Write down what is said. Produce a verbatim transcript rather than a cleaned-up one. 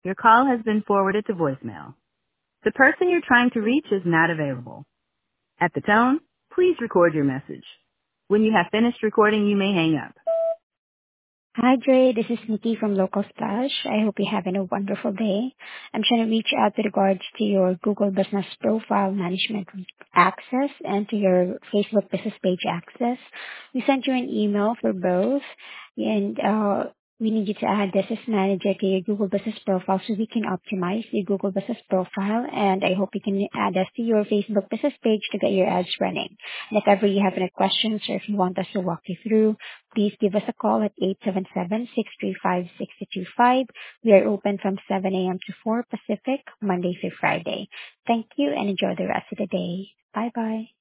Your call has been forwarded to voicemail. The person you're trying to reach is not available. At the tone, please record your message. When you have finished recording, you may hang up. Hi, Dre. This is Nikki from Local Splash. I hope you're having a wonderful day. I'm trying to reach out with regards to your Google Business Profile Management access and to your Facebook Business Page access. We sent you an email for both, and uh, we need you to add this as manager to your Google Business Profile so we can optimize your Google Business Profile. And I hope you can add us to your Facebook Business Page to get your ads running. And if ever you have any questions or if you want us to walk you through, please give us a call at eight seven seven, six three five, six two two five. We are open from seven a.m. to four Pacific, Monday through Friday. Thank you and enjoy the rest of the day. Bye-bye.